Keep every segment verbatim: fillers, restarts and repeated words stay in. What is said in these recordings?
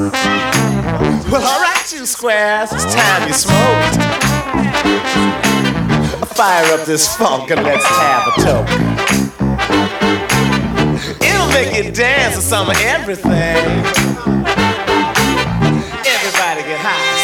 Well, alright, you squares, it's time you smoked. Fire up this funk and let's have a toke. It'll make you dance to some of everything. Everybody get high.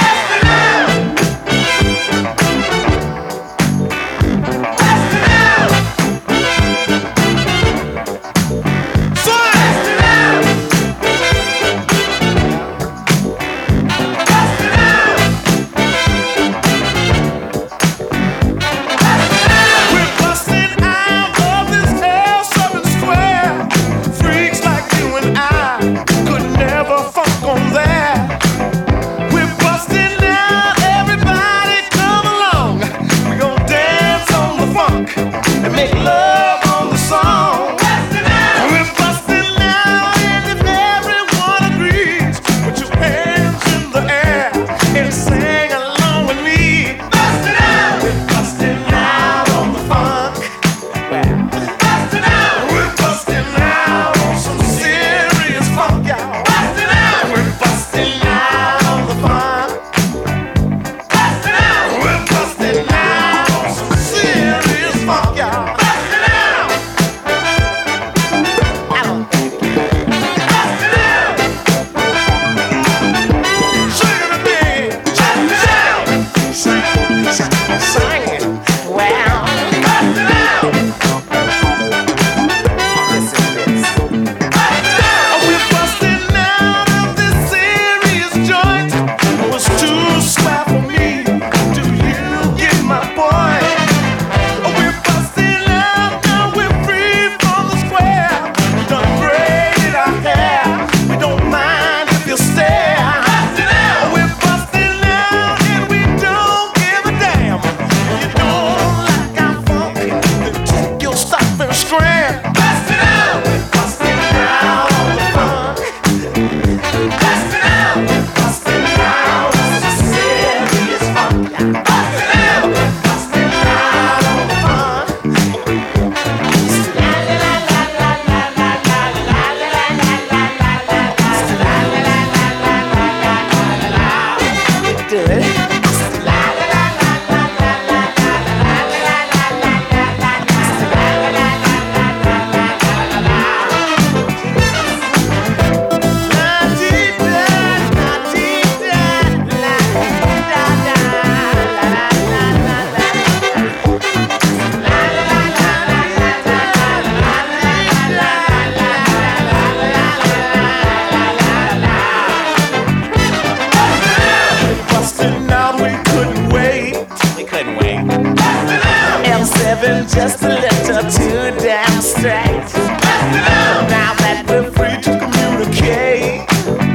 Make love on the song. We're busting now, and if everyone agrees, put your hands in the air and sing along with me. Busting out, we're busting out on the funk. Busting out, we're busting out on some serious funk, y'all. Busting out, we're busting out on the funk. Busting out, we're busting out on some serious funk, y'all. Just a little too damn straight. Now that we're free to communicate,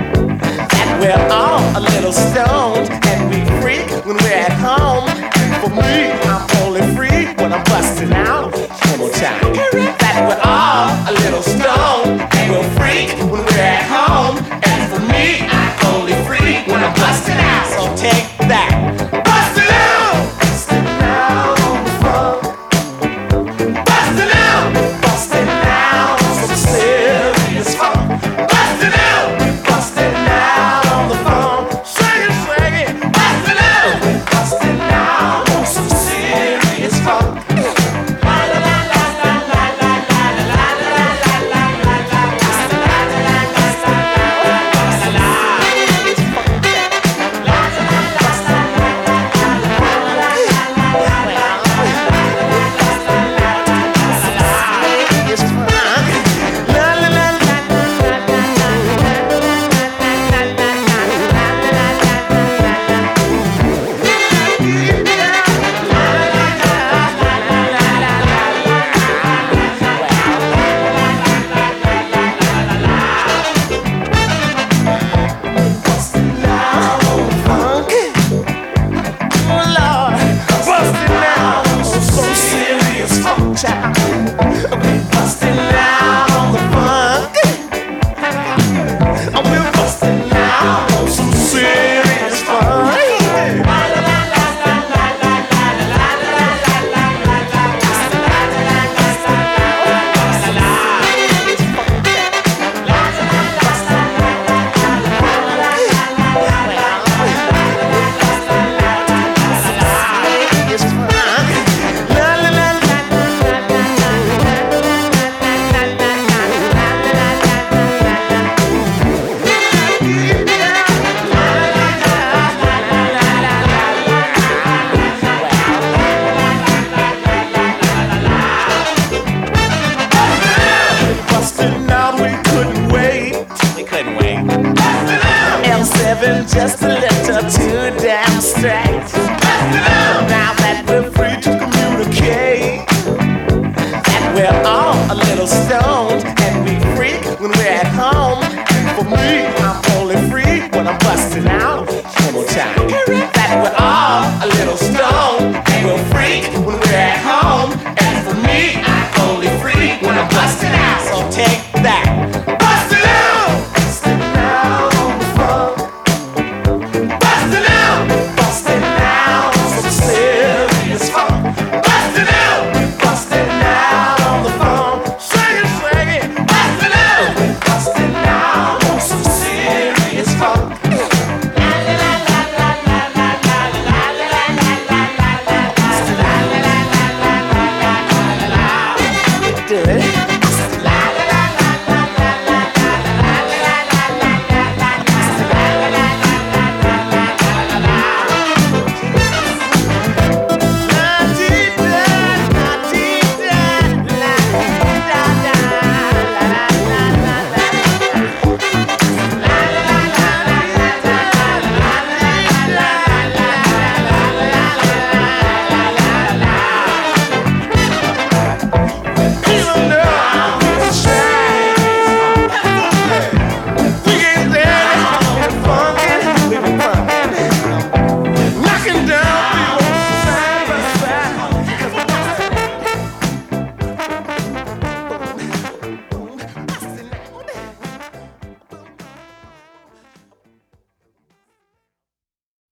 that we're all a little stoned and we freak when we're at home. For me, I'm only free when I'm busting out. One more time. That we're all a little stoned and we'll freak when we're at home. And for me, I'm only free when I'm busting out. So take that. Busting out! Busting out on the phone. just a little too damn straight.